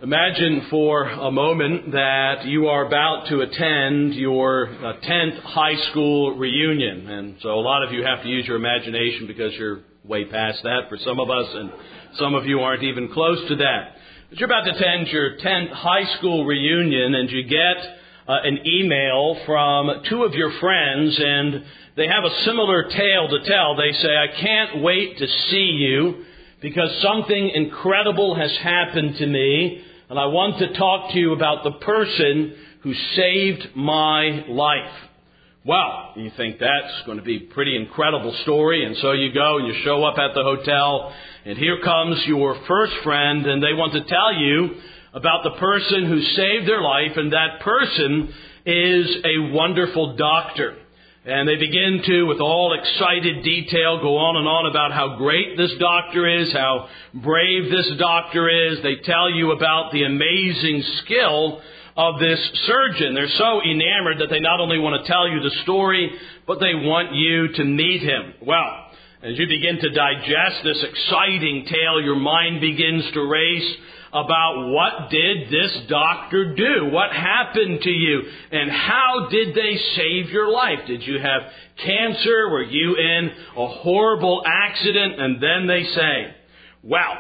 Imagine for a moment that you are about to attend your 10th high school reunion. And so a lot of you have to use your imagination because you're way past that for some of us, and some of you aren't even close to that. But you're about to attend your 10th high school reunion, and you get an email from two of your friends, and they have a similar tale to tell. They say, "I can't wait to see you because something incredible has happened to me, and I want to talk to you about the person who saved my life." Well, you think that's going to be a pretty incredible story, and so you go and you show up at the hotel, and here comes your first friend, and they want to tell you about the person who saved their life, and that person is a wonderful doctor. And they begin to, with all excited detail, go on and on about how great this doctor is, how brave this doctor is. They tell you about the amazing skill of this surgeon. They're so enamored that they not only want to tell you the story, but they want you to meet him. Well, as you begin to digest this exciting tale, your mind begins to race about what did this doctor do? What happened to you? And how did they save your life? Did you have cancer? Were you in a horrible accident? And then they say, "Well,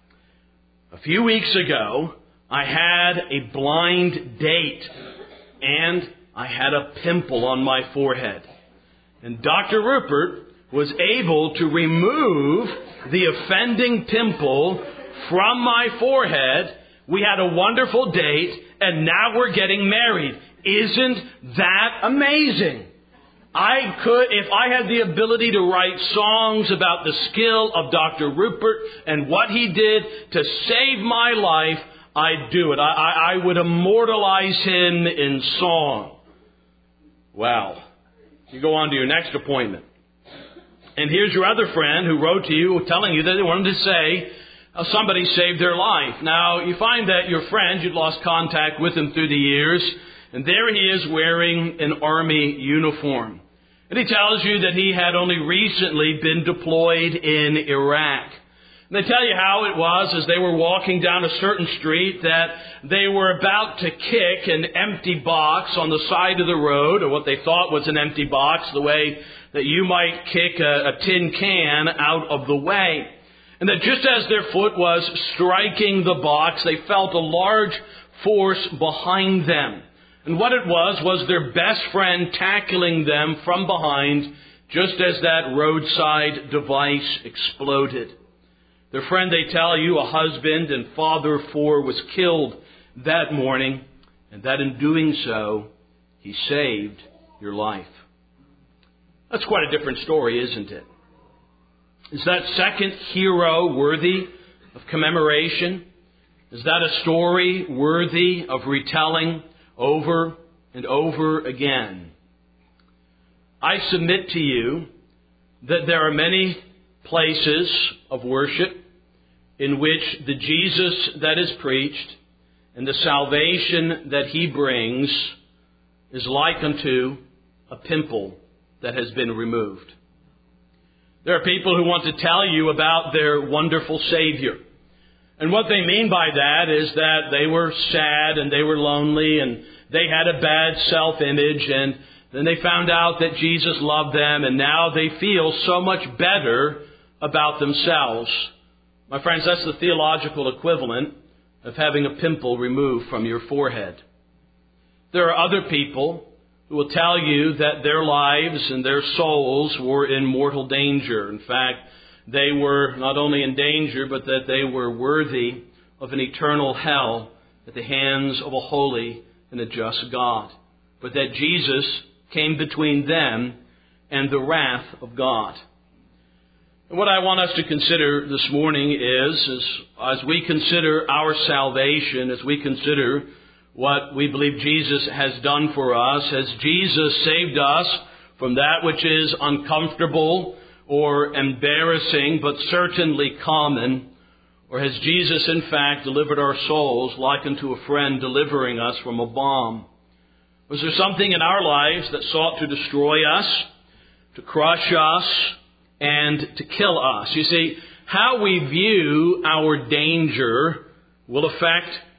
a few weeks ago, I had a blind date, and I had a pimple on my forehead. And Dr. Rupert was able to remove the offending pimple from my forehead. We had a wonderful date, and now we're getting married. Isn't that amazing? If I had the ability to write songs about the skill of Dr. Rupert and what he did to save my life, I'd do it. I would immortalize him in song." Well, you go on to your next appointment. And here's your other friend who wrote to you telling you that they wanted to say somebody saved their life. Now, you find that your friend, you'd lost contact with him through the years, and there he is wearing an army uniform. And he tells you that he had only recently been deployed in Iraq. And they tell you how it was as they were walking down a certain street that they were about to kick an empty box on the side of the road, or what they thought was an empty box, the way that you might kick a tin can out of the way. And that just as their foot was striking the box, they felt a large force behind them. And what it was their best friend tackling them from behind just as that roadside device exploded. Their friend, they tell you, a husband and father of four, was killed that morning, and that in doing so, he saved your life. That's quite a different story, isn't it? Is that second hero worthy of commemoration? Is that a story worthy of retelling over and over again? I submit to you that there are many places of worship in which the Jesus that is preached and the salvation that he brings is like unto a pimple that has been removed. There are people who want to tell you about their wonderful Savior. And what they mean by that is that they were sad and they were lonely and they had a bad self-image, and then they found out that Jesus loved them, and now they feel so much better about themselves. My friends, that's the theological equivalent of having a pimple removed from your forehead. There are other people who will tell you that their lives and their souls were in mortal danger. In fact, they were not only in danger, but that they were worthy of an eternal hell at the hands of a holy and a just God. But that Jesus came between them and the wrath of God. And what I want us to consider this morning is as we consider our salvation, as we consider what we believe Jesus has done for us, has Jesus saved us from that which is uncomfortable or embarrassing, but certainly common? Or has Jesus, in fact, delivered our souls like unto a friend delivering us from a bomb? Was there something in our lives that sought to destroy us, to crush us, and to kill us? You see, how we view our danger will affect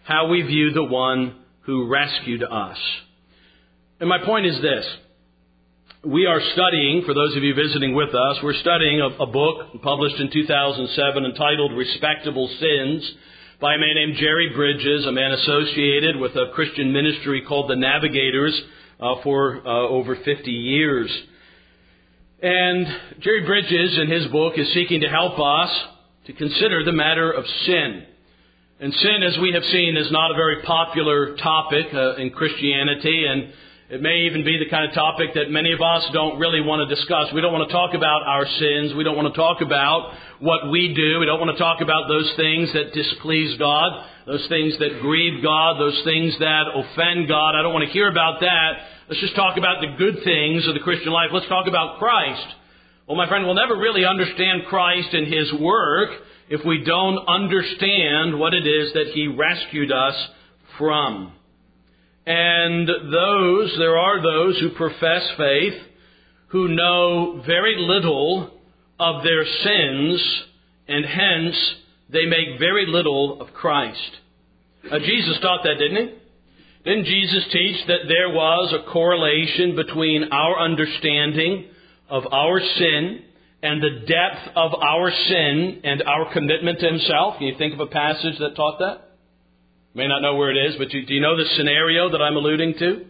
how we view the one who rescued us. And my point is this. We are studying, for those of you visiting with us, we're studying a book published in 2007 entitled Respectable Sins by a man named Jerry Bridges, a man associated with a Christian ministry called the Navigators for over 50 years. And Jerry Bridges, in his book, is seeking to help us to consider the matter of sin. And sin, as we have seen, is not a very popular topic in Christianity, and it may even be the kind of topic that many of us don't really want to discuss. We don't want to talk about our sins. We don't want to talk about what we do. We don't want to talk about those things that displease God, those things that grieve God, those things that offend God. I don't want to hear about that. Let's just talk about the good things of the Christian life. Let's talk about Christ. Well, my friend, we'll never really understand Christ and His work if we don't understand what it is that He rescued us from. And there are those who profess faith who know very little of their sins, and hence they make very little of Christ. Jesus taught that, didn't He? Didn't Jesus teach that there was a correlation between our understanding of our sin and the depth of our sin and our commitment to Himself? Can you think of a passage that taught that? You may not know where it is, but do you know the scenario that I'm alluding to?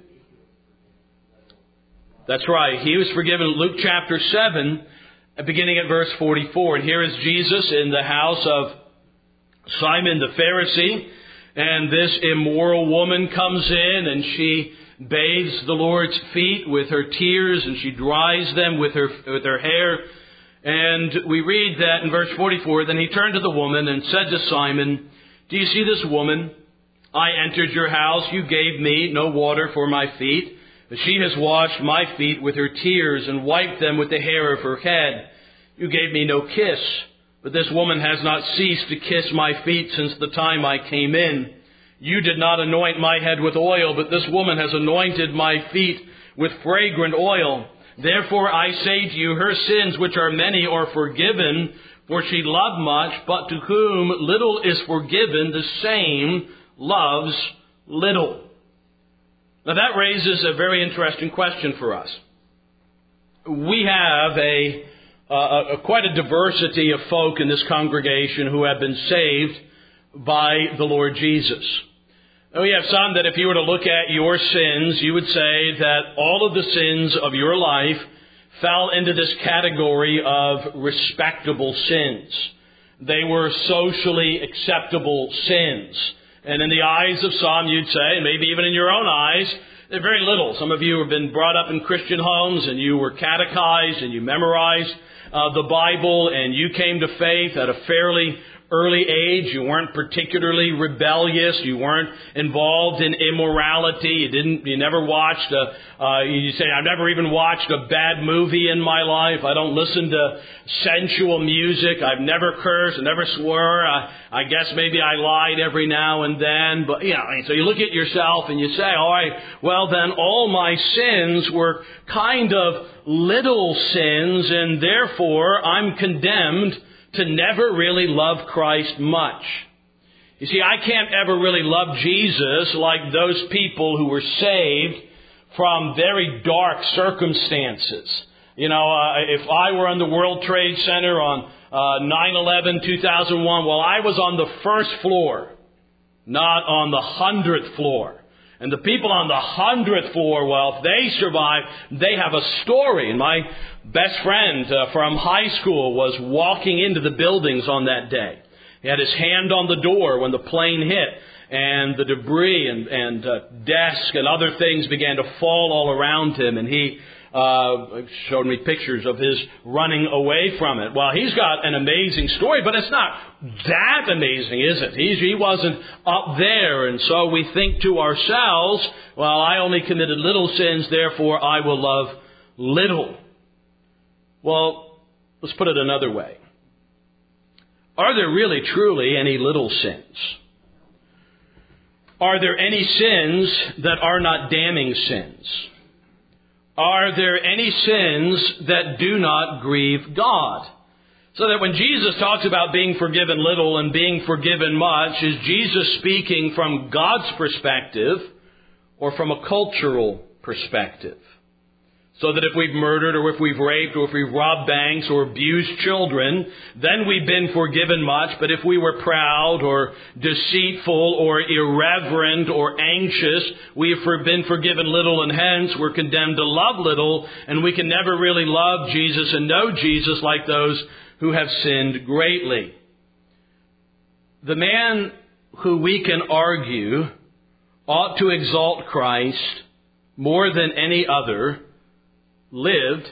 That's right. He was forgiven. Luke chapter 7, beginning at verse 44. And here is Jesus in the house of Simon the Pharisee. And this immoral woman comes in and she bathes the Lord's feet with her tears and she dries them with her hair. And we read that in verse 44, then he turned to the woman and said to Simon, "Do you see this woman? I entered your house. You gave me no water for my feet, but she has washed my feet with her tears and wiped them with the hair of her head. You gave me no kiss, but this woman has not ceased to kiss my feet since the time I came in. You did not anoint my head with oil, but this woman has anointed my feet with fragrant oil. Therefore I say to you, her sins, which are many, are forgiven, for she loved much, but to whom little is forgiven, the same loves little." Now that raises a very interesting question for us. We have quite a diversity of folk in this congregation who have been saved by the Lord Jesus. And we have some that if you were to look at your sins, you would say that all of the sins of your life fell into this category of respectable sins. They were socially acceptable sins. And in the eyes of some, you'd say, and maybe even in your own eyes, they're very little. Some of you have been brought up in Christian homes and you were catechized and you memorized the Bible and you came to faith at a fairly early age. You weren't particularly rebellious. You weren't involved in immorality. You never watched you say, "I've never even watched a bad movie in my life. I don't listen to sensual music. I've never cursed. I never swore. I guess maybe I lied every now and then." But, so you look at yourself and you say, all right, well then all my sins were kind of little sins and therefore I'm condemned to never really love Christ much. You see, I can't ever really love Jesus like those people who were saved from very dark circumstances. If I were on the World Trade Center on 9/11/2001, well, I was on the first floor, not on the 100th floor. And the people on the 100th floor, well, if they survive, they have a story. And my best friend from high school was walking into the buildings on that day. He had his hand on the door when the plane hit, and the debris and desk and other things began to fall all around him. And he showed me pictures of his running away from it. Well, he's got an amazing story, but it's not that amazing, is it? He wasn't up there, and so we think to ourselves, well, I only committed little sins, therefore I will love little. Well, let's put it another way. Are there really, truly any little sins? Are there any sins that are not damning sins? Are there any sins that do not grieve God? So that when Jesus talks about being forgiven little and being forgiven much, is Jesus speaking from God's perspective or from a cultural perspective? So that if we've murdered or if we've raped or if we've robbed banks or abused children, then we've been forgiven much. But if we were proud or deceitful or irreverent or anxious, we have been forgiven little, and hence we're condemned to love little, and we can never really love Jesus and know Jesus like those who have sinned greatly. The man who we can argue ought to exalt Christ more than any other the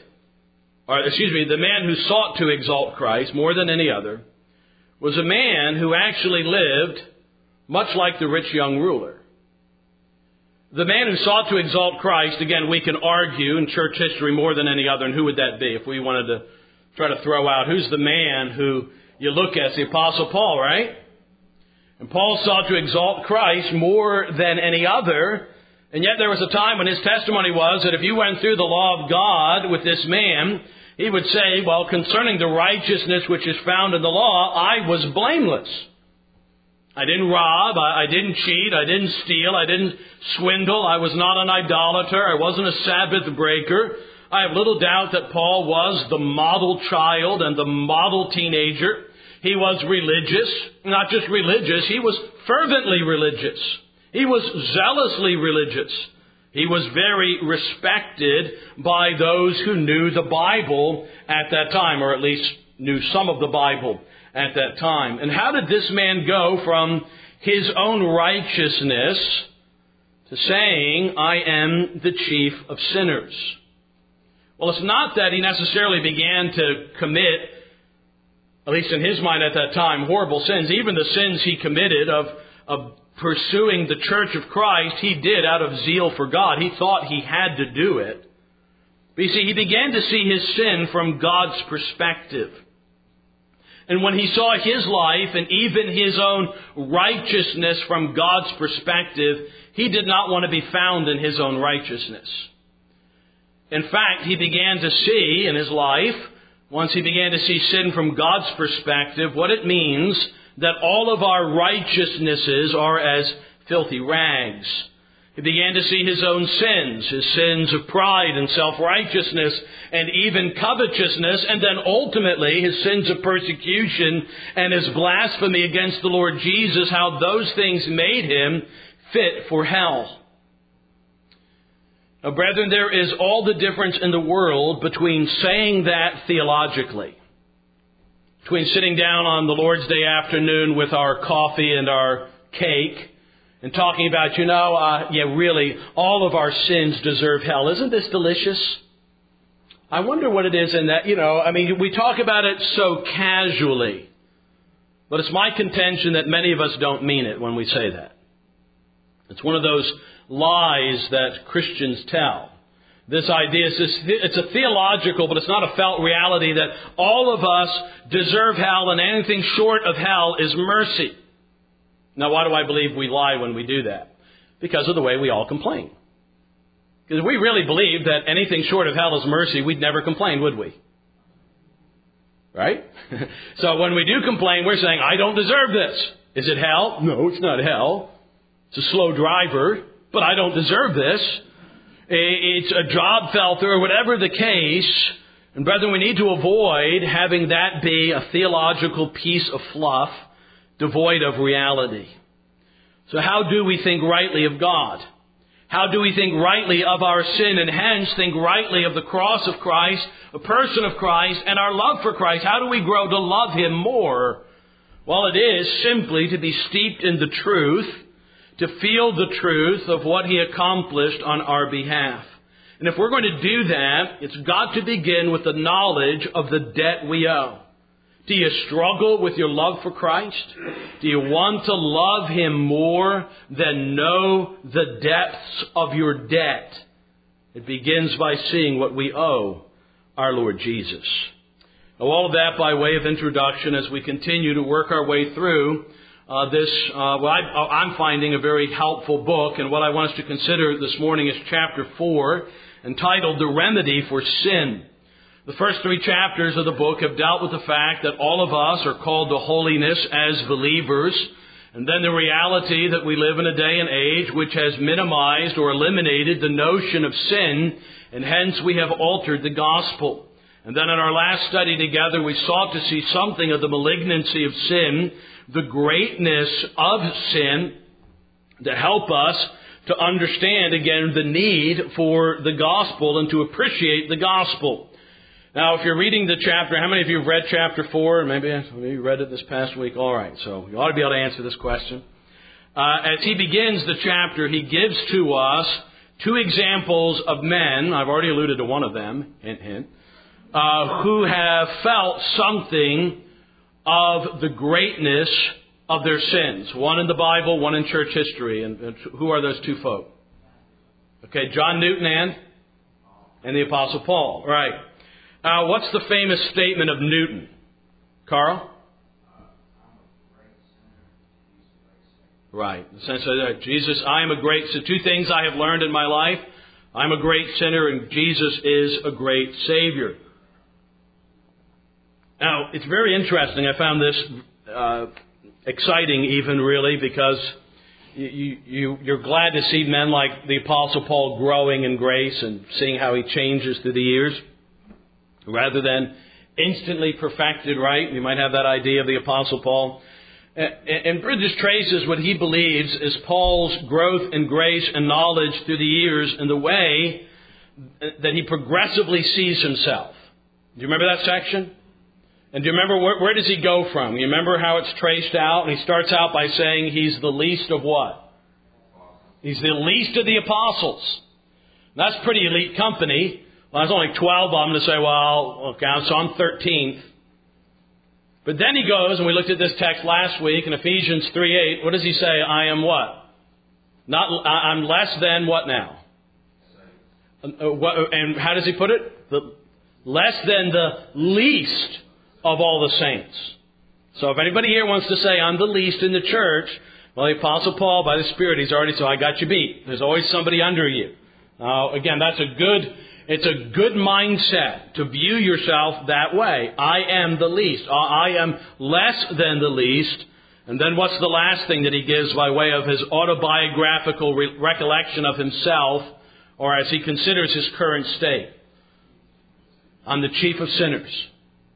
man who sought to exalt Christ more than any other was a man who actually lived much like the rich young ruler. The man who sought to exalt Christ, again, we can argue in church history more than any other, and who would that be if we wanted to try to throw out who's the man who you look at? It's the Apostle Paul, right? And Paul sought to exalt Christ more than any other. And yet there was a time when his testimony was that if you went through the law of God with this man, he would say, well, concerning the righteousness which is found in the law, I was blameless. I didn't rob, I didn't cheat, I didn't steal, I didn't swindle, I was not an idolater, I wasn't a Sabbath breaker. I have little doubt that Paul was the model child and the model teenager. He was religious, not just religious, he was fervently religious. He was zealously religious. He was very respected by those who knew the Bible at that time, or at least knew some of the Bible at that time. And how did this man go from his own righteousness to saying, I am the chief of sinners? Well, it's not that he necessarily began to commit, at least in his mind at that time, horrible sins. Even the sins he committed of pursuing the church of Christ, he did out of zeal for God. He thought he had to do it. But you see, he began to see his sin from God's perspective. And when he saw his life and even his own righteousness from God's perspective, he did not want to be found in his own righteousness. In fact, he began to see in his life, once he began to see sin from God's perspective, what it means that all of our righteousnesses are as filthy rags. He began to see his own sins, his sins of pride and self-righteousness and even covetousness, and then ultimately his sins of persecution and his blasphemy against the Lord Jesus, how those things made him fit for hell. Now, brethren, there is all the difference in the world between saying that theologically, between sitting down on the Lord's Day afternoon with our coffee and our cake and talking about, really, all of our sins deserve hell. Isn't this delicious? I wonder what it is in that, we talk about it so casually, but it's my contention that many of us don't mean it when we say that. It's one of those lies that Christians tell. This idea is it's a theological, but it's not a felt reality that all of us deserve hell, and anything short of hell is mercy. Now, why do I believe we lie when we do that? Because of the way we all complain. Because if we really believed that anything short of hell is mercy, we'd never complain, would we? Right? So when we do complain, we're saying, I don't deserve this. Is it hell? No, it's not hell. It's a slow driver, but I don't deserve this. It's a job fell through, or whatever the case. And brethren, we need to avoid having that be a theological piece of fluff devoid of reality. So how do we think rightly of God? How do we think rightly of our sin, and hence think rightly of the cross of Christ, the person of Christ, and our love for Christ? How do we grow to love Him more? Well, it is simply to be steeped in the truth, to feel the truth of what He accomplished on our behalf. And if we're going to do that, it's got to begin with the knowledge of the debt we owe. Do you struggle with your love for Christ? Do you want to love Him more than know the depths of your debt? It begins by seeing what we owe our Lord Jesus. Now, all of that by way of introduction as we continue to work our way through I'm finding a very helpful book, and what I want us to consider this morning is chapter 4, entitled The Remedy for Sin. The first 3 chapters of the book have dealt with the fact that all of us are called to holiness as believers, and then the reality that we live in a day and age which has minimized or eliminated the notion of sin, and hence we have altered the gospel. And then in our last study together, we sought to see something of the malignancy of sin, the greatness of sin, to help us to understand, again, the need for the gospel and to appreciate the gospel. Now, if you're reading the chapter, how many of you have read chapter 4? Maybe you read it this past week. All right, so you ought to be able to answer this question. As he begins the chapter, he gives to us 2 examples of men. I've already alluded to one of them, hint, hint, who have felt something of the greatness of their sins. One in the Bible, one in church history. And who are those 2 folk? Okay, John Newton and the Apostle Paul. Right. What's the famous statement of Newton? Carl? Right. The sense of Jesus, I am a great... So 2 things I have learned in my life. I'm a great sinner and Jesus is a great Savior. Now, it's very interesting. I found this exciting even, really, because you're glad to see men like the Apostle Paul growing in grace and seeing how he changes through the years, rather than instantly perfected, right? You might have that idea of the Apostle Paul. And Bridges traces what he believes is Paul's growth in grace and knowledge through the years and the way that he progressively sees himself. Do you remember that section? And do you remember where does he go from? You remember how it's traced out? And he starts out by saying he's the least of what? He's the least of the apostles. That's pretty elite company. Well, there's only 12 of them to say, well, okay, so I'm 13th. But then he goes, and we looked at this text last week in Ephesians 3:8. What does he say? I am what? I'm less than what now? And how does he put it? Less than the least of all the saints. So if anybody here wants to say, I'm the least in the church, well, the Apostle Paul, by the Spirit, he's already said, I got you beat. There's always somebody under you. Again, it's a good mindset to view yourself that way. I am the least. I am less than the least. And then what's the last thing that he gives by way of his autobiographical recollection of himself, or as he considers his current state? I'm the chief of sinners.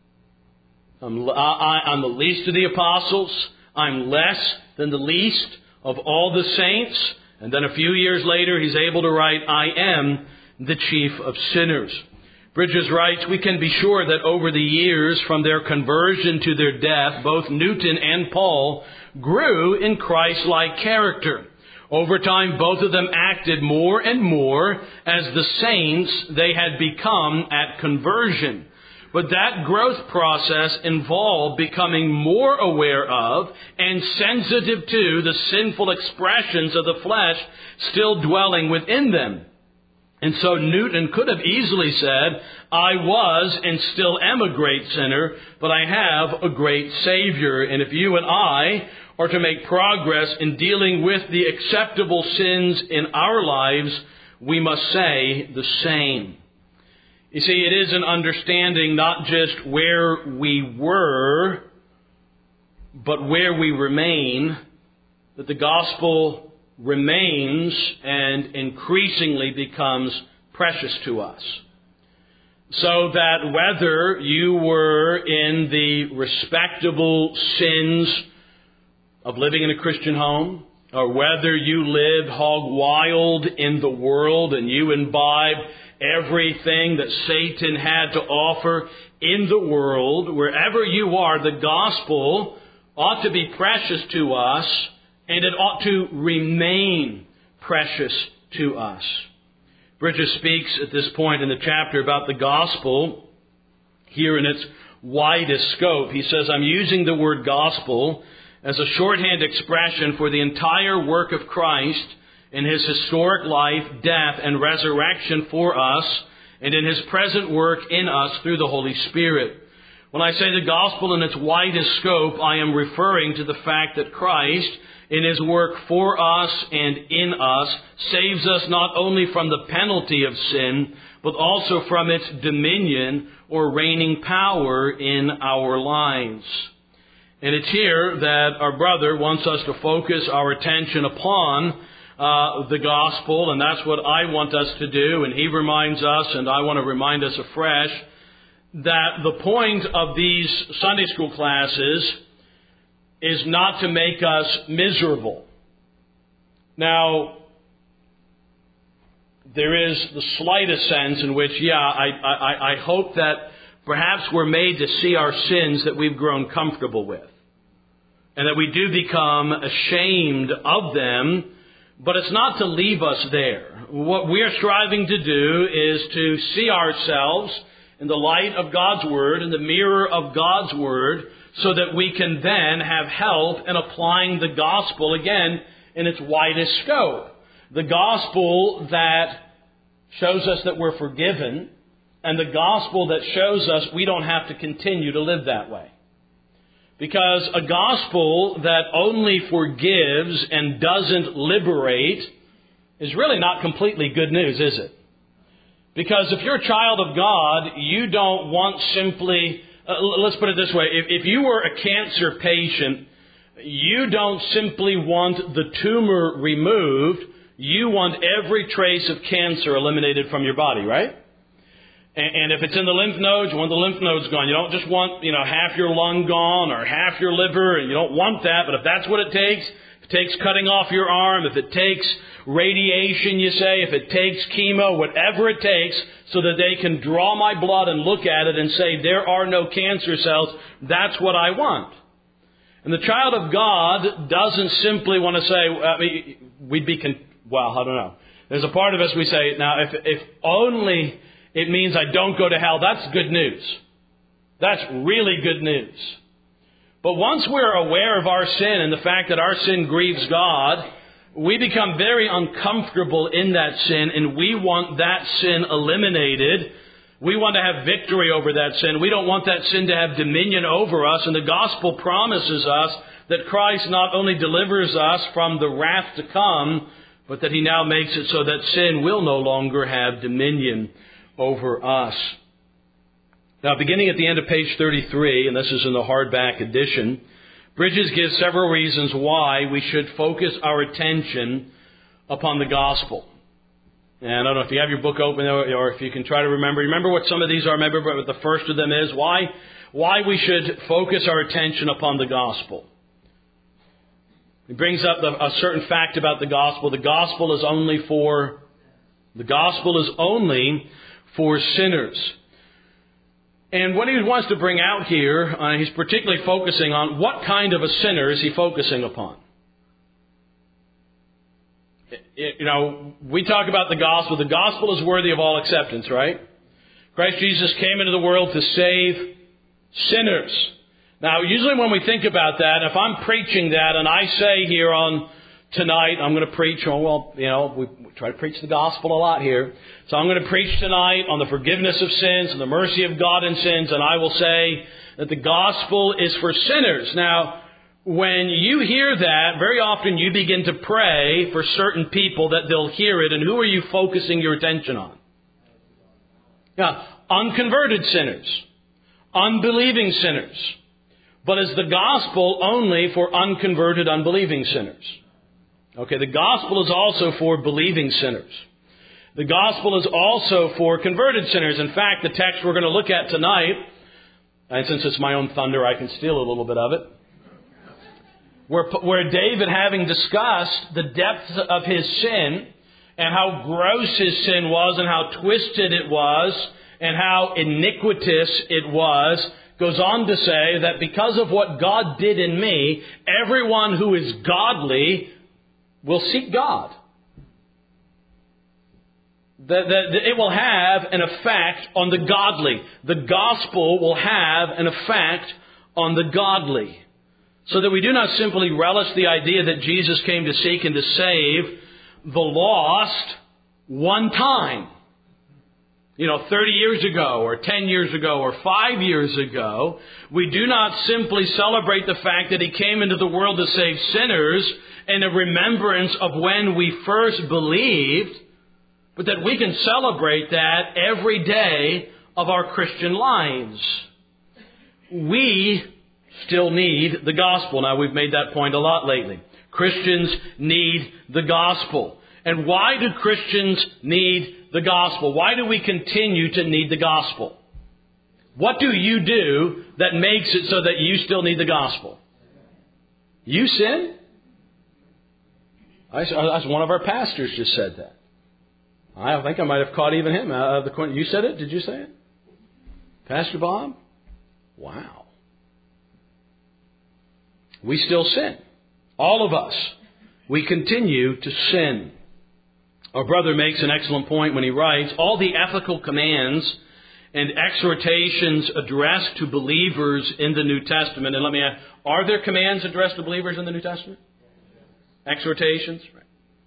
I'm the least of the apostles. I'm less than the least of all the saints. And then a few years later, he's able to write, I am the chief of sinners. Bridges writes, we can be sure that over the years, from their conversion to their death, both Newton and Paul grew in Christ-like character. Over time, both of them acted more and more as the saints they had become at conversion. But that growth process involved becoming more aware of and sensitive to the sinful expressions of the flesh still dwelling within them. And so Newton could have easily said, I was and still am a great sinner, but I have a great Savior. And if you and I are to make progress in dealing with the acceptable sins in our lives, we must say the same. You see, it is an understanding not just where we were, but where we remain, that the gospel remains and increasingly becomes precious to us. So that whether you were in the respectable sins of living in a Christian home, or whether you lived hog wild in the world and you imbibed everything that Satan had to offer in the world, wherever you are, the gospel ought to be precious to us, and it ought to remain precious to us. Bridges speaks at this point in the chapter about the gospel here in its widest scope. He says, I'm using the word gospel as a shorthand expression for the entire work of Christ in His historic life, death, and resurrection for us, and in His present work in us through the Holy Spirit. When I say the gospel in its widest scope, I am referring to the fact that Christ, in His work for us and in us, saves us not only from the penalty of sin, but also from its dominion, or reigning power in our lives. And it's here that our brother wants us to focus our attention upon the gospel, and that's what I want us to do. And he reminds us, and I want to remind us afresh, that the point of these Sunday school classes is not to make us miserable. Now, there is the slightest sense in which, I hope that perhaps we're made to see our sins that we've grown comfortable with, and that we do become ashamed of them, but it's not to leave us there. What we are striving to do is to see ourselves in the light of God's Word, in the mirror of God's Word, so that we can then have help in applying the gospel, again, in its widest scope. The gospel that shows us that we're forgiven, and the gospel that shows us we don't have to continue to live that way. Because a gospel that only forgives and doesn't liberate is really not completely good news, is it? Because if you're a child of God, you don't want simply, let's put it this way, if you were a cancer patient, you don't simply want the tumor removed, you want every trace of cancer eliminated from your body, right? And if it's in the lymph nodes, you want the lymph nodes gone. You don't just want, half your lung gone or half your liver, and you don't want that. But if that's what it takes, if it takes cutting off your arm, if it takes radiation, you say, if it takes chemo, whatever it takes, so that they can draw my blood and look at it and say there are no cancer cells, that's what I want. And the child of God doesn't simply want to say, I don't know. There's a part of us we say, now, if only it means I don't go to hell, that's good news. That's really good news. But once we're aware of our sin and the fact that our sin grieves God, we become very uncomfortable in that sin, and we want that sin eliminated. We want to have victory over that sin. We don't want that sin to have dominion over us. And the gospel promises us that Christ not only delivers us from the wrath to come, but that He now makes it so that sin will no longer have dominion over us. Now, beginning at the end of page 33, and this is in the hardback edition, Bridges gives several reasons why we should focus our attention upon the gospel. And I don't know if you have your book open or if you can try to remember what some of these are. Remember what the first of them is. Why we should focus our attention upon the gospel. He brings up a certain fact about the gospel. The gospel is only for sinners. And what he wants to bring out here, he's particularly focusing on what kind of a sinner is he focusing upon. We talk about the gospel. The gospel is worthy of all acceptance, right? Christ Jesus came into the world to save sinners. Now, usually when we think about that, if I'm preaching that and I say here on tonight, I'm going to preach, we try to preach the gospel a lot here. So I'm going to preach tonight on the forgiveness of sins and the mercy of God in sins, and I will say that the gospel is for sinners. Now, when you hear that, very often you begin to pray for certain people that they'll hear it, and who are you focusing your attention on? Unconverted sinners, unbelieving sinners. But is the gospel only for unconverted, unbelieving sinners? Okay, the gospel is also for believing sinners. The gospel is also for converted sinners. In fact, the text we're going to look at tonight, and since it's my own thunder, I can steal a little bit of it, where David, having discussed the depth of his sin and how gross his sin was and how twisted it was and how iniquitous it was, goes on to say that because of what God did in me, everyone who is godly will seek God. That it will have an effect on the godly. The gospel will have an effect on the godly. So that we do not simply relish the idea that Jesus came to seek and to save the lost one time. 30 years ago, or 10 years ago, or 5 years ago. We do not simply celebrate the fact that He came into the world to save sinners in a remembrance of when we first believed, but that we can celebrate that every day of our Christian lives. We still need the gospel. Now, we've made that point a lot lately. Christians need the gospel. And why do Christians need the gospel? Why do we continue to need the gospel? What do you do that makes it so that you still need the gospel? You sin? That's one of our pastors just said that. I think I might have caught even him out of the corner. You said it? Did you say it? Pastor Bob? Wow. We still sin. All of us. We continue to sin. Our brother makes an excellent point when he writes, all the ethical commands and exhortations addressed to believers in the New Testament. And let me ask, are there commands addressed to believers in the New Testament? Exhortations? Right.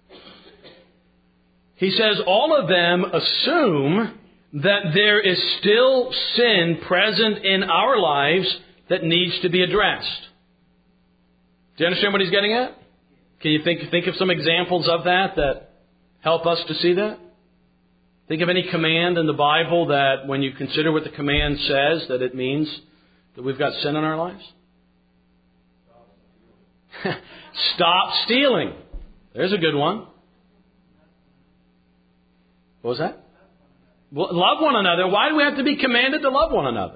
He says all of them assume that there is still sin present in our lives that needs to be addressed. Do you understand what he's getting at? Can you think of some examples of that help us to see that? Think of any command in the Bible that when you consider what the command says, that it means that we've got sin in our lives? Stop stealing. There's a good one. What was that? Well, love one another. Why do we have to be commanded to love one another?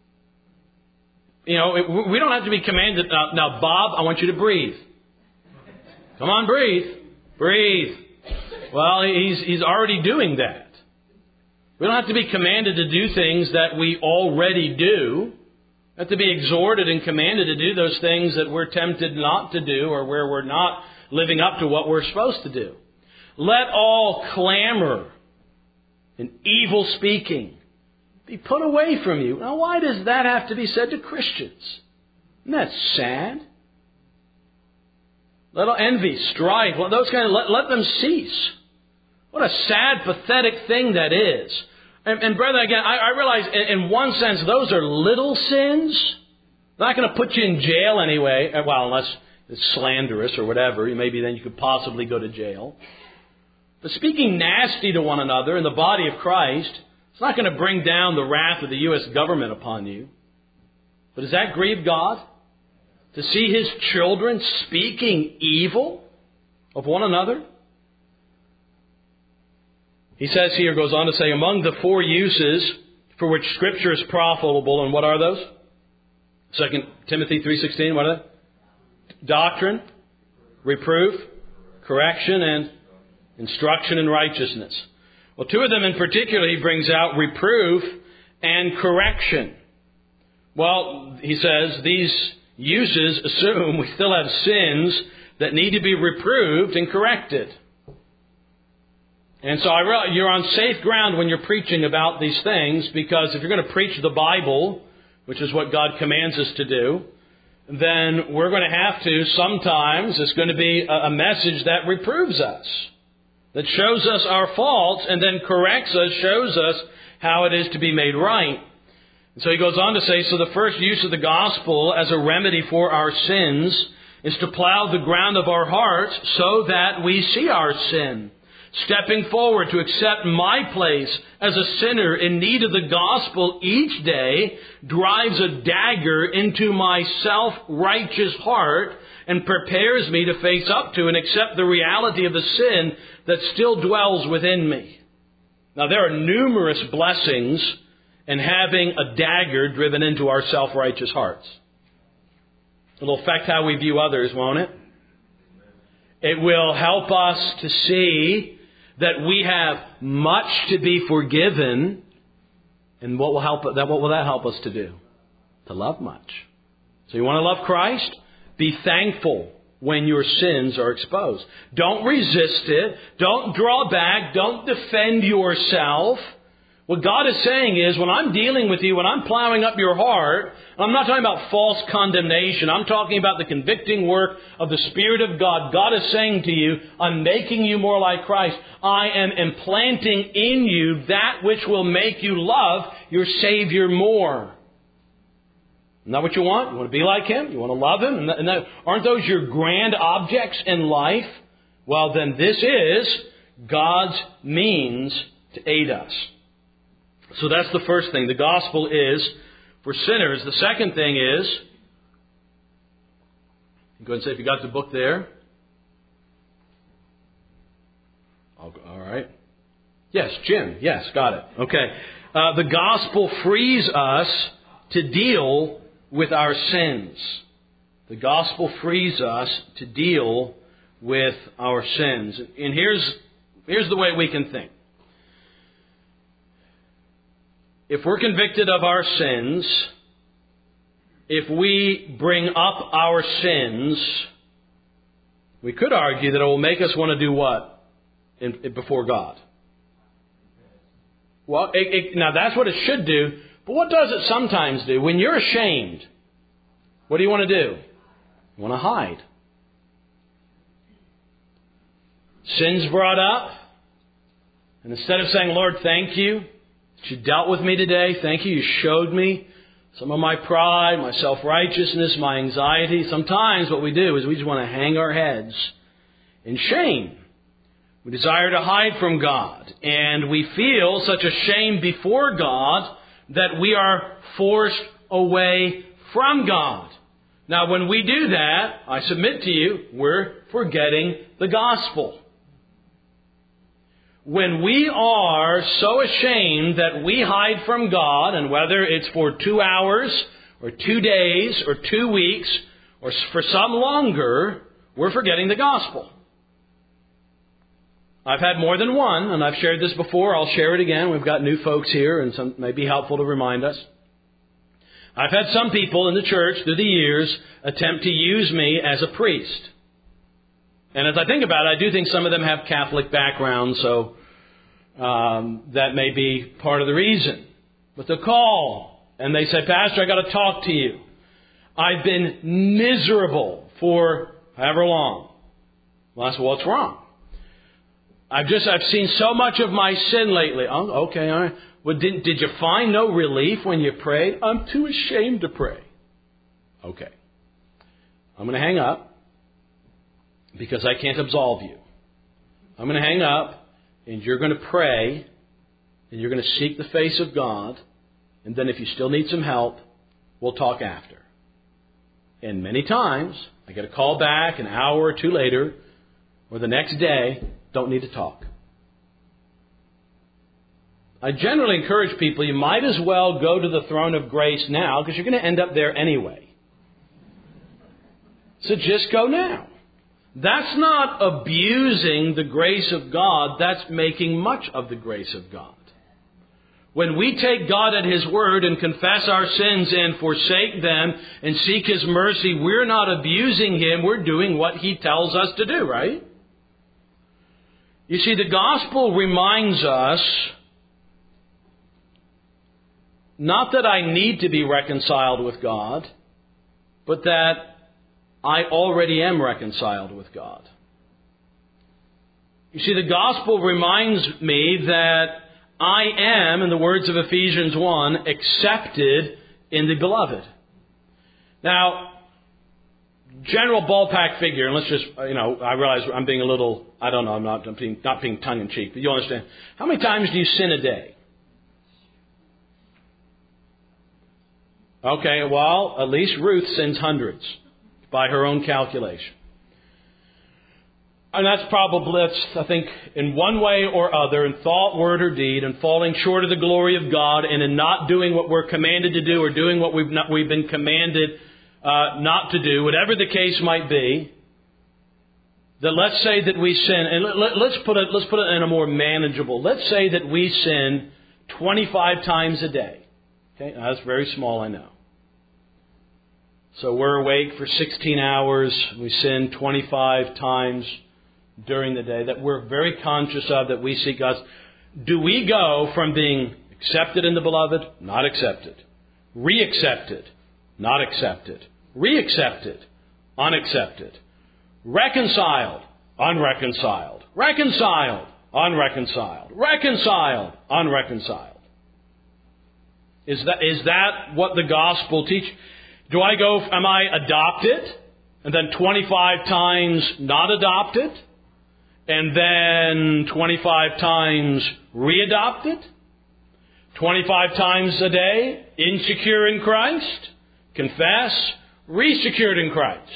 You know, we don't have to be commanded. Now, Bob, I want you to breathe. Come on, breathe. Breathe. Well, he's already doing that. We don't have to be commanded to do things that we already do. We have to be exhorted and commanded to do those things that we're tempted not to do or where we're not living up to what we're supposed to do. Let all clamor and evil speaking be put away from you. Now, why does that have to be said to Christians? Isn't that sad? Let all envy, strife, well, those kind of, let them cease. What a sad, pathetic thing that is. And brethren, again, I realize in one sense those are little sins. They're not going to put you in jail anyway. Well, unless it's slanderous or whatever. Maybe then you could possibly go to jail. But speaking nasty to one another in the body of Christ, it's not going to bring down the wrath of the U.S. government upon you. But does that grieve God? To see His children speaking evil of one another? He says here, goes on to say, among the four uses for which Scripture is profitable, and what are those? 2 Timothy 3:16, what are they? Doctrine, reproof, correction, and instruction in righteousness. Well, two of them in particular he brings out, reproof and correction. Well, he says these uses assume we still have sins that need to be reproved and corrected. And so I realize you're on safe ground when you're preaching about these things, because if you're going to preach the Bible, which is what God commands us to do, then we're going to have to, sometimes, it's going to be a message that reproves us, that shows us our faults and then corrects us, shows us how it is to be made right. And so he goes on to say, so the first use of the gospel as a remedy for our sins is to plow the ground of our hearts so that we see our sin. Stepping forward to accept my place as a sinner in need of the gospel each day drives a dagger into my self-righteous heart and prepares me to face up to and accept the reality of the sin that still dwells within me. Now, there are numerous blessings in having a dagger driven into our self-righteous hearts. It'll affect how we view others, won't it? It will help us to see that we have much to be forgiven. And what will that help us to do? To love much. So you want to love Christ? Be thankful when your sins are exposed. Don't resist it. Don't draw back. Don't defend yourself. What God is saying is, when I'm dealing with you, when I'm plowing up your heart, I'm not talking about false condemnation. I'm talking about the convicting work of the Spirit of God. God is saying to you, I'm making you more like Christ. I am implanting in you that which will make you love your Savior more. Isn't that what you want? You want to be like Him? You want to love Him? Aren't those your grand objects in life? Well, then this is God's means to aid us. So that's the first thing. The gospel is for sinners. The second thing is, go ahead and say if you got the book there. All right. Yes, Jim. Yes, got it. Okay. The gospel frees us to deal with our sins. The gospel frees us to deal with our sins. And here's the way we can think. If we're convicted of our sins, if we bring up our sins, we could argue that it will make us want to do what before God? Well, now that's what it should do, but what does it sometimes do? When you're ashamed, what do you want to do? You want to hide. Sin's brought up, and instead of saying, Lord, thank you that you dealt with me today, thank you, you showed me some of my pride, my self-righteousness, my anxiety. Sometimes what we do is we just want to hang our heads in shame. We desire to hide from God, and we feel such a shame before God that we are forced away from God. Now, when we do that, I submit to you, we're forgetting the gospel. When we are so ashamed that we hide from God, and whether it's for 2 hours, or 2 days, or 2 weeks, or for some longer, we're forgetting the gospel. I've had more than one, and I've shared this before. I'll share it again. We've got new folks here, and some may be helpful to remind us. I've had some people in the church through the years attempt to use me as a priest. And as I think about it, I do think some of them have Catholic backgrounds, so that may be part of the reason. But they'll call, and they say, Pastor, I got to talk to you. I've been miserable for however long. Well, I said, what's wrong? I've seen so much of my sin lately. Oh, okay, all right. Well, did you find no relief when you prayed? I'm too ashamed to pray. Okay. I'm going to hang up because I can't absolve you. I'm going to hang up, and you're going to pray, and you're going to seek the face of God, and then if you still need some help, we'll talk after. And many times, I get a call back an hour or two later, or the next day, don't need to talk. I generally encourage people, you might as well go to the throne of grace now, because you're going to end up there anyway. So just go now. That's not abusing the grace of God. That's making much of the grace of God. When we take God at His word and confess our sins and forsake them and seek His mercy, we're not abusing Him. We're doing what He tells us to do, right? You see, the gospel reminds us not that I need to be reconciled with God, but that I already am reconciled with God. You see, the gospel reminds me that I am, in the words of Ephesians 1, accepted in the beloved. Now, general ballpark figure, and let's just, I realize I'm being a little, I'm not being tongue-in-cheek, but you understand. How many times do you sin a day? Okay, well, at least Ruth sins hundreds by her own calculation. And that's I think, in one way or other, in thought, word, or deed, and falling short of the glory of God, and in not doing what we're commanded to do, or doing what we've been commanded not to do, whatever the case might be, that let's say that we sin, and let's put it in a more manageable. Let's say that we sin 25 times a day. Okay, now, that's very small, I know. So we're awake for 16 hours. We sin 25 times during the day that we're very conscious of, that we seek God's. Do we go from being accepted in the beloved, not accepted, re-accepted, not accepted, re-accepted, unaccepted, reconciled, unreconciled, reconciled, unreconciled, reconciled, unreconciled? Is that what the gospel teaches? Am I adopted, and then 25 times not adopted, and then 25 times readopted? 25 times a day, insecure in Christ, confess, resecured in Christ.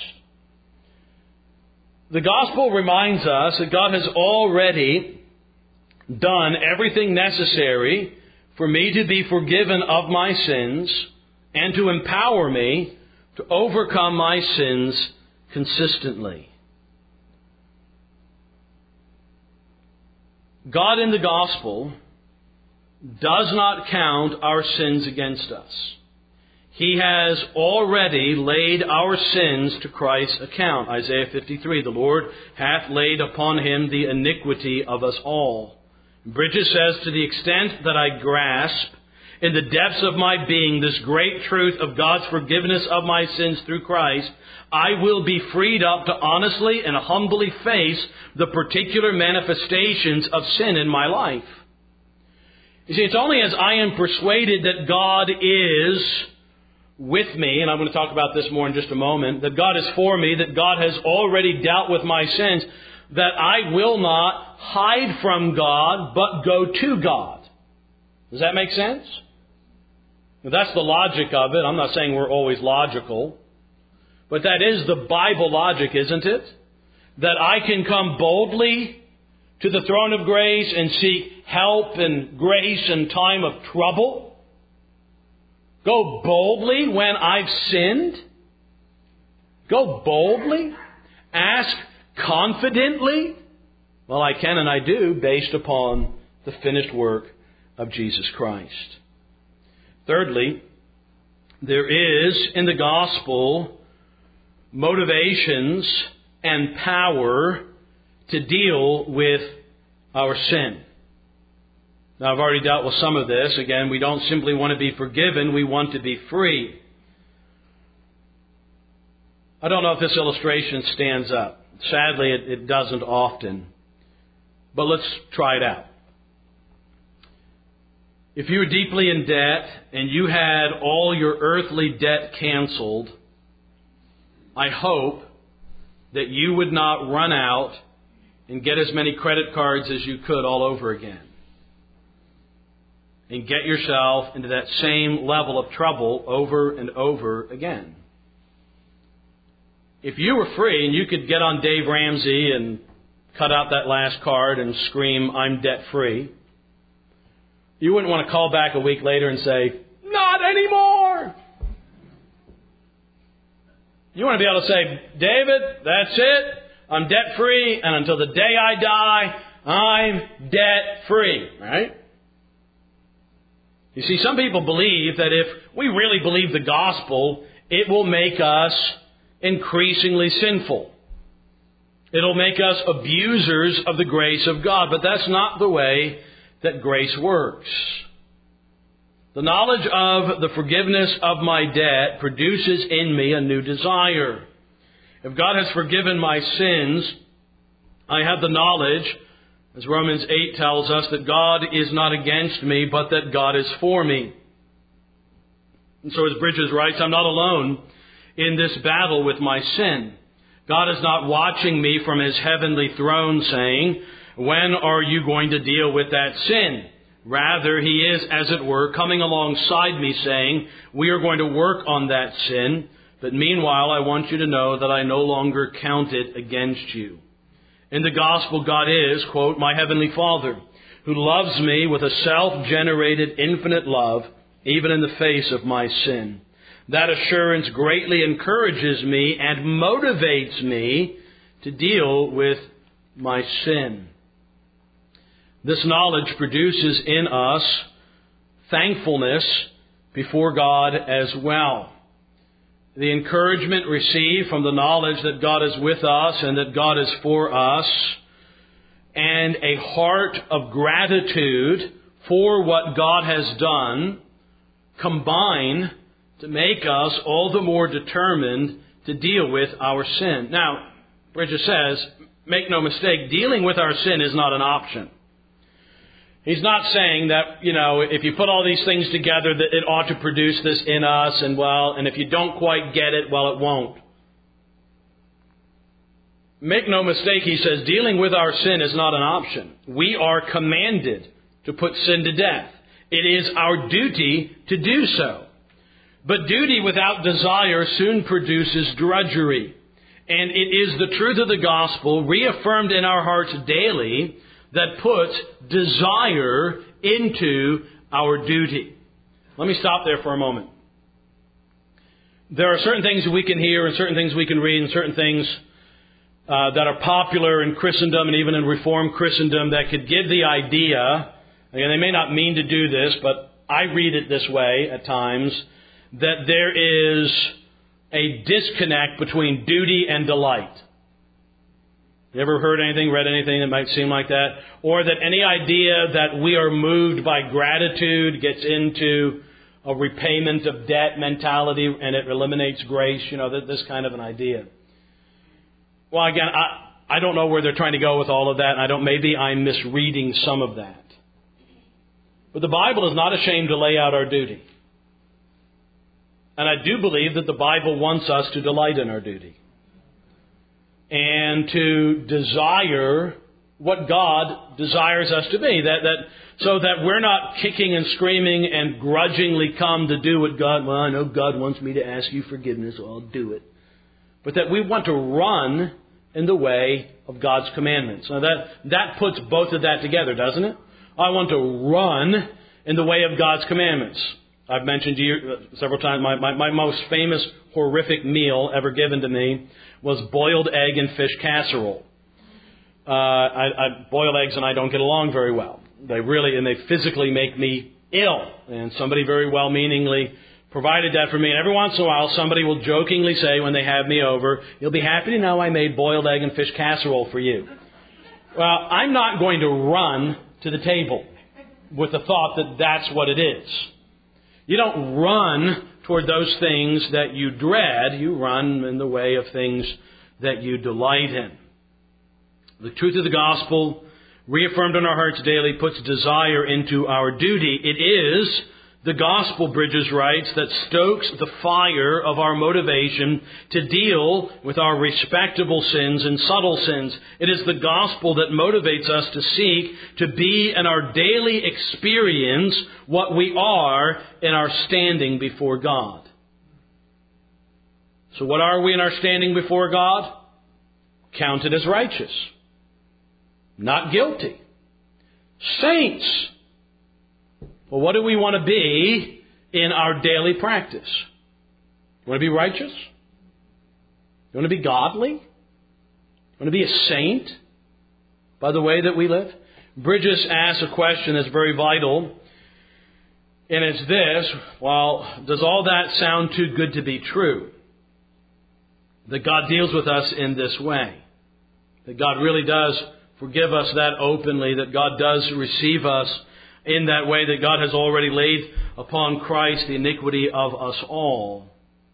The gospel reminds us that God has already done everything necessary for me to be forgiven of my sins and to empower me to overcome my sins consistently. God in the gospel does not count our sins against us. He has already laid our sins to Christ's account. Isaiah 53, the Lord hath laid upon him the iniquity of us all. Bridges says, to the extent that I grasp in the depths of my being this great truth of God's forgiveness of my sins through Christ, I will be freed up to honestly and humbly face the particular manifestations of sin in my life. You see, it's only as I am persuaded that God is with me, and I'm going to talk about this more in just a moment, that God is for me, that God has already dealt with my sins, that I will not hide from God, but go to God. Does that make sense? Well, that's the logic of it. I'm not saying we're always logical, but that is the Bible logic, isn't it? That I can come boldly to the throne of grace and seek help and grace in time of trouble. Go boldly when I've sinned. Go boldly. Ask confidently. Well, I can and I do, based upon the finished work of Jesus Christ. Thirdly, there is in the gospel motivations and power to deal with our sin. Now, I've already dealt with some of this. Again, we don't simply want to be forgiven, we want to be free. I don't know if this illustration stands up. Sadly, it doesn't often. But let's try it out. If you were deeply in debt and you had all your earthly debt canceled, I hope that you would not run out and get as many credit cards as you could all over again and get yourself into that same level of trouble over and over again. If you were free and you could get on Dave Ramsey and cut out that last card and scream, "I'm debt-free," you wouldn't want to call back a week later and say, "Not anymore." You want to be able to say, "David, that's it. I'm debt-free, and until the day I die, I'm debt-free." Right? You see, some people believe that if we really believe the gospel, it will make us increasingly sinful. It'll make us abusers of the grace of God. But that's not the way that grace works. The knowledge of the forgiveness of my debt produces in me a new desire. If God has forgiven my sins, I have the knowledge, as Romans 8 tells us, that God is not against me, but that God is for me. And so as Bridges writes, I'm not alone in this battle with my sin. God is not watching me from His heavenly throne saying, "When are you going to deal with that sin?" Rather, He is, as it were, coming alongside me saying, "We are going to work on that sin, but meanwhile I want you to know that I no longer count it against you." In the gospel, God is, quote, "my heavenly Father, who loves me with a self-generated infinite love, even in the face of my sin." That assurance greatly encourages me and motivates me to deal with my sin. This knowledge produces in us thankfulness before God as well. The encouragement received from the knowledge that God is with us and that God is for us, and a heart of gratitude for what God has done, combine to make us all the more determined to deal with our sin. Now, Bridges says, make no mistake, dealing with our sin is not an option. He's not saying that, if you put all these things together, that it ought to produce this in us, and if you don't quite get it, it won't. Make no mistake, he says, dealing with our sin is not an option. We are commanded to put sin to death. It is our duty to do so. But duty without desire soon produces drudgery. And it is the truth of the gospel, reaffirmed in our hearts daily, that puts desire into our duty. Let me stop there for a moment. There are certain things we can hear and certain things we can read and certain things that are popular in Christendom and even in Reformed Christendom that could give the idea, and they may not mean to do this, but I read it this way at times, that there is a disconnect between duty and delight. You ever heard anything, read anything that might seem like that? Or that any idea that we are moved by gratitude gets into a repayment of debt mentality and it eliminates grace, this kind of an idea. Well, again, I don't know where they're trying to go with all of that, and maybe I'm misreading some of that. But the Bible is not ashamed to lay out our duty. And I do believe that the Bible wants us to delight in our duty. And to desire what God desires us to be. So that we're not kicking and screaming and grudgingly come to do what God, I know God wants me to ask you forgiveness, so I'll do it. But that we want to run in the way of God's commandments. Now that puts both of that together, doesn't it? I want to run in the way of God's commandments. I've mentioned to you several times, my most famous horrific meal ever given to me was boiled egg and fish casserole. Boiled eggs and I don't get along very well. They physically make me ill. And somebody very well-meaningly provided that for me. And every once in a while, somebody will jokingly say when they have me over, "You'll be happy to know I made boiled egg and fish casserole for you." Well, I'm not going to run to the table with the thought that that's what it is. You don't run toward those things that you dread. You run in the way of things that you delight in. The truth of the gospel, reaffirmed in our hearts daily, puts desire into our duty. It is the gospel, Bridges writes, that stokes the fire of our motivation to deal with our respectable sins and subtle sins. It is the gospel that motivates us to seek to be in our daily experience what we are in our standing before God. So what are we in our standing before God? Counted as righteous. Not guilty. Saints. Well, what do we want to be in our daily practice? You want to be righteous? You want to be godly? You want to be a saint by the way that we live? Bridges asks a question that's very vital, and it's this: well, does all that sound too good to be true? That God deals with us in this way. That God really does forgive us that openly. That God does receive us in that way. That God has already laid upon Christ the iniquity of us all.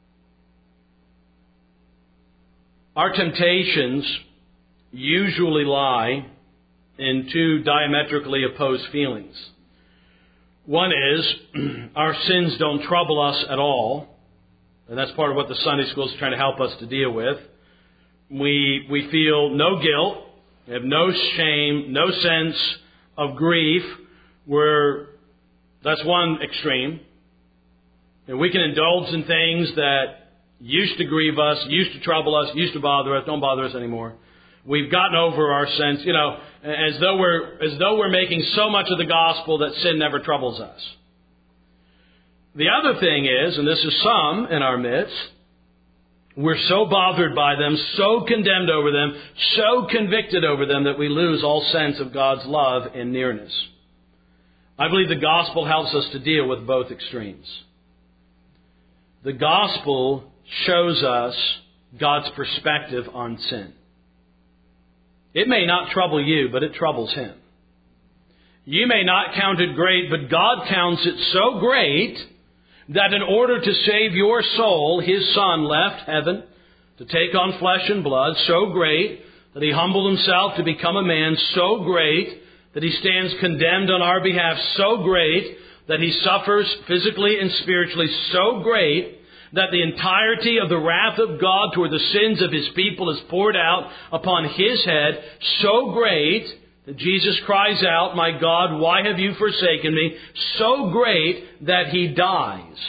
Our temptations usually lie in two diametrically opposed feelings. One is, our sins don't trouble us at all. And that's part of what the Sunday school is trying to help us to deal with. We feel no guilt. We have no shame, no sense of grief. That's one extreme. And we can indulge in things that used to grieve us, used to trouble us, used to bother us, don't bother us anymore. We've gotten over our sense, as though we're making so much of the gospel that sin never troubles us. The other thing is, and this is some in our midst, we're so bothered by them, so condemned over them, so convicted over them that we lose all sense of God's love and nearness. I believe the gospel helps us to deal with both extremes. The gospel shows us God's perspective on sin. It may not trouble you, but it troubles Him. You may not count it great, but God counts it so great that in order to save your soul, His Son left heaven to take on flesh and blood, so great that He humbled Himself to become a man, so great that He stands condemned on our behalf, so great that He suffers physically and spiritually, so great that the entirety of the wrath of God toward the sins of His people is poured out upon His head, so great Jesus cries out, "My God, why have you forsaken me?" so great that He dies.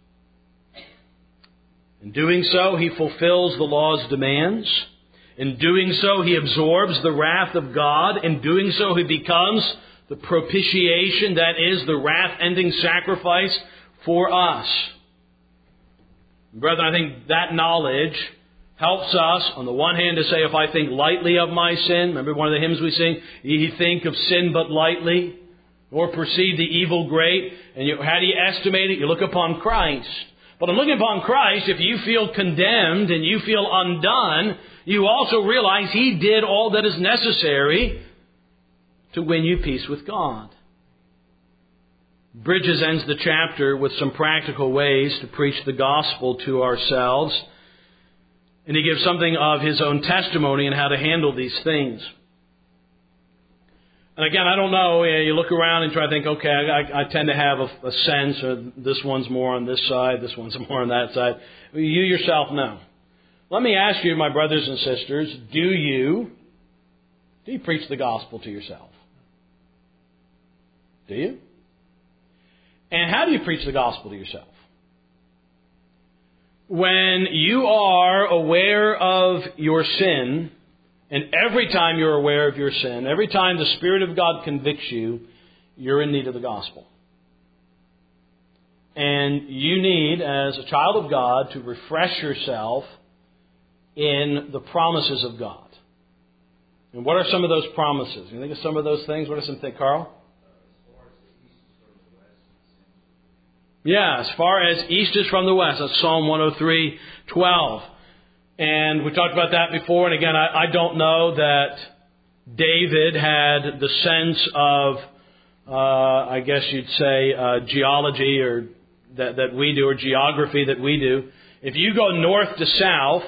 In doing so, He fulfills the law's demands. In doing so, He absorbs the wrath of God. In doing so, He becomes the propitiation, that is, the wrath-ending sacrifice for us. Brethren, I think that knowledge helps us, on the one hand, to say, if I think lightly of my sin, remember one of the hymns we sing, "Ye think of sin but lightly, or perceive the evil great." And how do you estimate it? You look upon Christ. But in looking upon Christ, if you feel condemned and you feel undone, you also realize He did all that is necessary to win you peace with God. Bridges ends the chapter with some practical ways to preach the gospel to ourselves. And he gives something of his own testimony on how to handle these things. And again, I don't know, you look around and try to think, okay, I tend to have a sense, or this one's more on this side, this one's more on that side. You yourself know. Let me ask you, my brothers and sisters, do you preach the gospel to yourself? Do you? And how do you preach the gospel to yourself? When you are aware of your sin, and every time you're aware of your sin, every time the Spirit of God convicts you, you're in need of the gospel. And you need, as a child of God, to refresh yourself in the promises of God. And what are some of those promises? You think of some of those things? What are some things, Carl? Yeah, as far as east is from the west. That's Psalm 103:12. And we talked about that before. And again, I don't know that David had the sense of, I guess you'd say, geology or that we do, or geography that we do. If you go north to south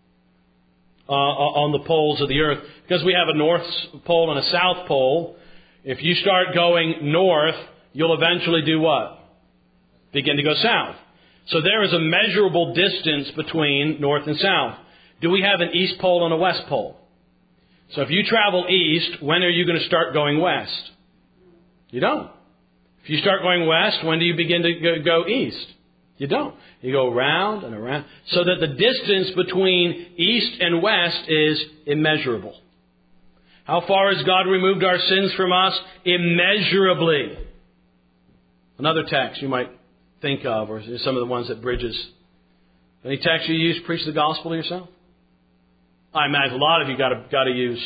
on the poles of the earth, because we have a north pole and a south pole, if you start going north, you'll eventually do what? Begin to go south. So there is a measurable distance between north and south. Do we have an east pole and a west pole? So if you travel east, when are you going to start going west? You don't. If you start going west, when do you begin to go east? You don't. You go around and around. So that the distance between east and west is immeasurable. How far has God removed our sins from us? Immeasurably. Another text you might think of, or some of the ones that Bridges. Any text you use, preach the gospel to yourself? I imagine a lot of you got to use.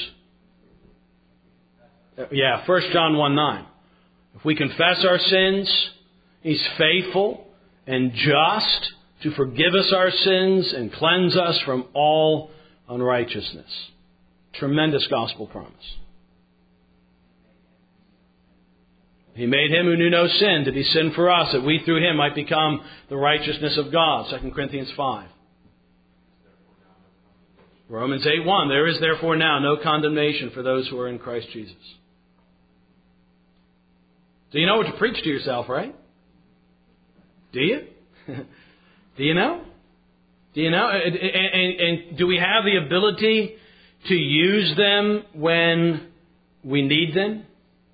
1 John 1:9. If we confess our sins, He's faithful and just to forgive us our sins and cleanse us from all unrighteousness. Tremendous gospel promise. He made Him who knew no sin to be sin for us, that we through Him might become the righteousness of God. 2 Corinthians 5. Romans 8:1. There is therefore now no condemnation for those who are in Christ Jesus. Do you know what to preach to yourself, right? Do you? Do you know? Do you know? And do we have the ability to use them when we need them?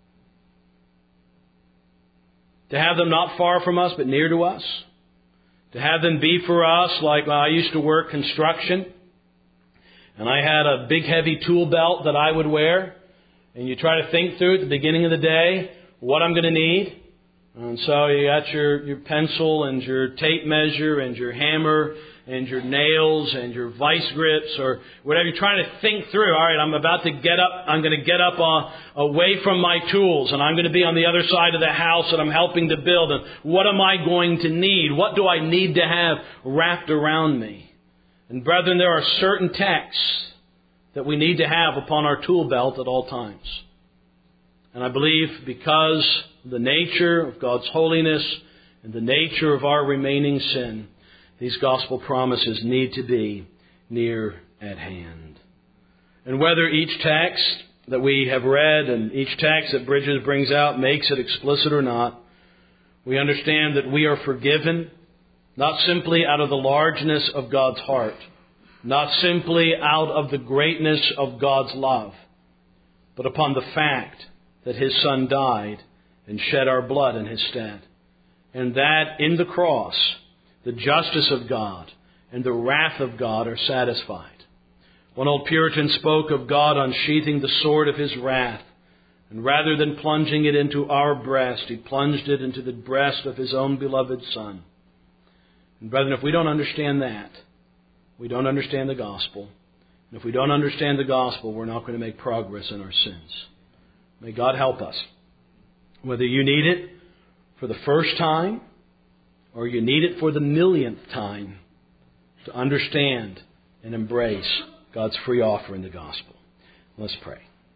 To have them not far from us, but near to us. To have them be for us like I used to work construction. And I had a big heavy tool belt that I would wear. And you try to think through at the beginning of the day what I'm going to need. And so you got your pencil and your tape measure and your hammer and your nails and your vice grips or whatever. You're trying to think through. All right, I'm about to get up. I'm going to get up away from my tools, and I'm going to be on the other side of the house that I'm helping to build. And what am I going to need? What do I need to have wrapped around me? And brethren, there are certain texts that we need to have upon our tool belt at all times. And I believe because of the nature of God's holiness and the nature of our remaining sin, these gospel promises need to be near at hand. And whether each text that we have read and each text that Bridges brings out makes it explicit or not, we understand that we are forgiven, not simply out of the largeness of God's heart, not simply out of the greatness of God's love, but upon the fact that His Son died and shed our blood in His stead. And that in the cross, the justice of God and the wrath of God are satisfied. One old Puritan spoke of God unsheathing the sword of His wrath, and rather than plunging it into our breast, He plunged it into the breast of His own beloved Son. And brethren, if we don't understand that, we don't understand the gospel. And if we don't understand the gospel, we're not going to make progress in our sins. May God help us. Whether you need it for the first time or you need it for the millionth time, to understand and embrace God's free offer in the gospel. Let's pray.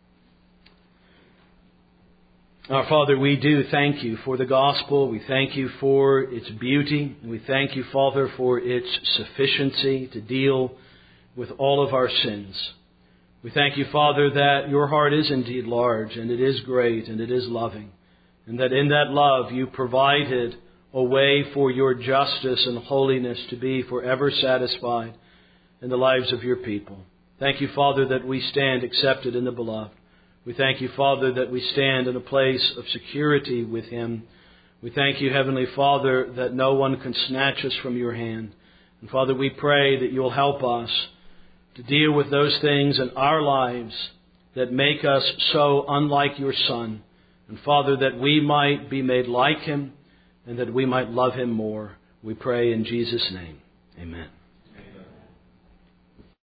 Our Father, we do thank You for the gospel. We thank You for its beauty. And we thank You, Father, for its sufficiency to deal with all of our sins. We thank You, Father, that Your heart is indeed large, and it is great, and it is loving. And that in that love You provided a way for Your justice and holiness to be forever satisfied in the lives of Your people. Thank You, Father, that we stand accepted in the Beloved. We thank You, Father, that we stand in a place of security with Him. We thank You, Heavenly Father, that no one can snatch us from Your hand. And Father, we pray that You'll help us to deal with those things in our lives that make us so unlike Your Son. And Father, that we might be made like Him and that we might love Him more. We pray in Jesus' name. Amen.